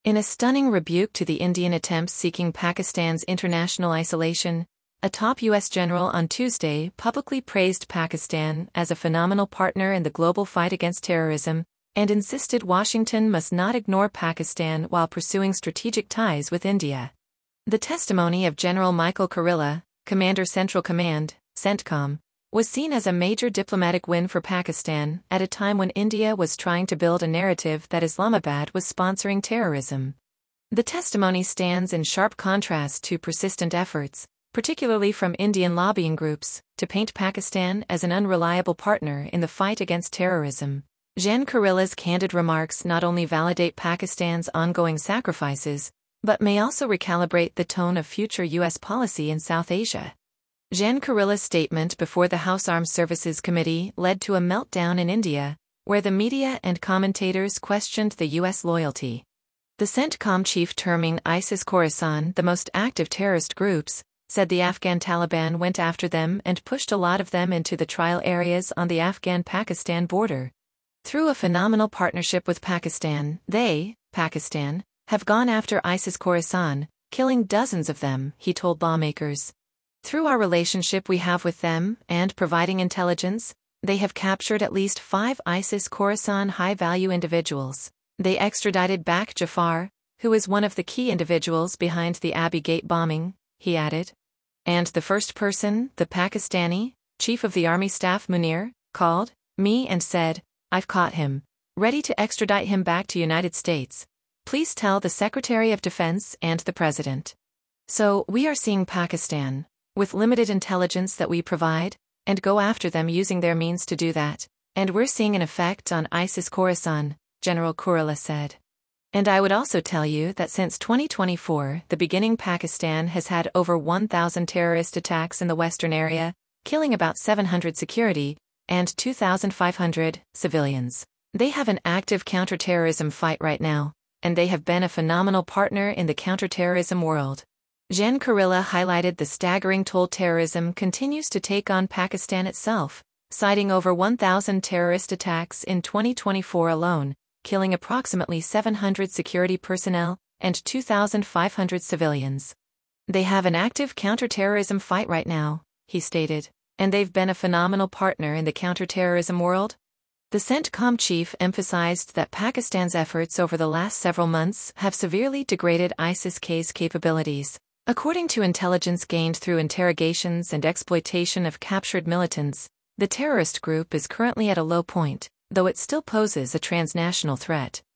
In a stunning rebuke to the Indian attempts seeking Pakistan's international isolation, a top U.S. general on Tuesday publicly praised Pakistan as a phenomenal partner in the global fight against terrorism and insisted Washington must not ignore Pakistan while pursuing strategic ties with India. The testimony of General Michael Kurilla, Commander Central Command, CENTCOM, was seen as a major diplomatic win for Pakistan at a time when India was trying to build a narrative that Islamabad was sponsoring terrorism. The testimony stands in sharp contrast to persistent efforts, particularly from Indian lobbying groups, to paint Pakistan as an unreliable partner in the fight against terrorism. Gen Kurilla's candid remarks not only validate Pakistan's ongoing sacrifices, but may also recalibrate the tone of future U.S. policy in South Asia. Gen Kurilla's statement before the House Armed Services Committee led to a meltdown in India, where the media and commentators questioned the U.S. loyalty. The CENTCOM chief, terming ISIS-Khorasan the most active terrorist groups, said the Afghan Taliban went after them and pushed a lot of them into the trial areas on the Afghan-Pakistan border. Through a phenomenal partnership with Pakistan, they, Pakistan, have gone after ISIS-Khorasan, killing dozens of them, he told lawmakers. Through our relationship we have with them, and providing intelligence, they have captured at least 5 ISIS-Khorasan high-value individuals. They extradited back Jafar, who is one of the key individuals behind the Abbey Gate bombing, he added. And the first person, the Pakistani Chief of the Army Staff Munir, called me and said, "I've caught him. Ready to extradite him back to United States. Please tell the Secretary of Defense and the President." So, we are seeing Pakistan, with limited intelligence that we provide, and go after them using their means to do that, and we're seeing an effect on ISIS-Khorasan, General Kurilla said. And I would also tell you that since 2024, the beginning, Pakistan has had over 1,000 terrorist attacks in the western area, killing about 700 security and 2,500 civilians. They have an active counterterrorism fight right now, and they have been a phenomenal partner in the counterterrorism world. Gen Kurilla highlighted the staggering toll terrorism continues to take on Pakistan itself, citing over 1,000 terrorist attacks in 2024 alone, killing approximately 700 security personnel and 2,500 civilians. They have an active counterterrorism fight right now, he stated, and they've been a phenomenal partner in the counterterrorism world. The CENTCOM chief emphasized that Pakistan's efforts over the last several months have severely degraded ISIS-K's capabilities. According to intelligence gained through interrogations and exploitation of captured militants, the terrorist group is currently at a low point, though it still poses a transnational threat.